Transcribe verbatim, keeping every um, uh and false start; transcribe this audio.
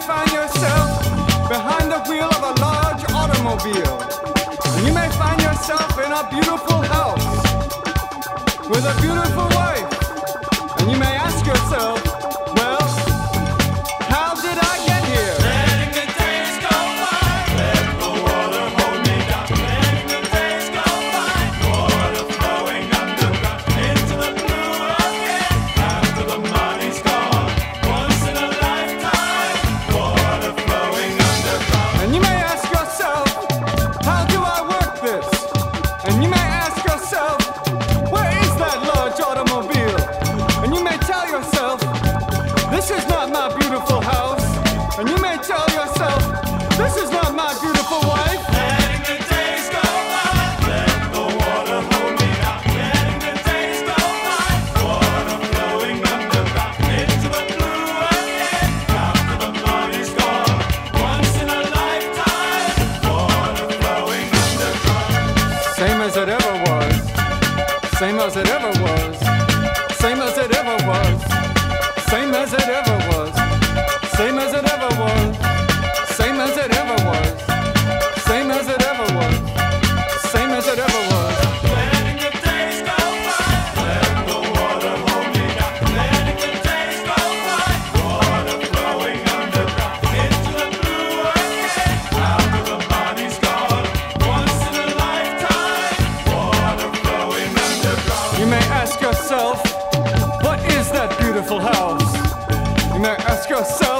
find yourself behind the wheel of a large automobile. And you may find yourself in a beautiful house with a beautiful wife. And you may ask yourself, well, how did I get here? Letting the days go by, let the water hold me down. Letting the days go by, water flowing underground into the blue again. After the money's gone, once in a lifetime, water flowing underground. And you may ask yourself, how do I work this? And you may ask yourself, where is that large automobile? And you may tell yourself, this is not my beautiful house. And you may tell yourself, this is not my beautiful wife. Letting the days go by, let the water hold me down. Letting the days go by, water flowing underground into the blue again. After the money's gone, once in a lifetime, water flowing underground. Same as it ever was. Same as it ever was. Same as it ever was. Same as it ever was. Same as it ever was. Same as it ever was. Same as it ever was. Same as it ever was. Letting the days go by, let the water hold me down. Letting the days go by, water flowing underground into the blue again. After the money's gone, once in a lifetime, water flowing underground. You may ask yourself, what is that beautiful house? You may ask yourself,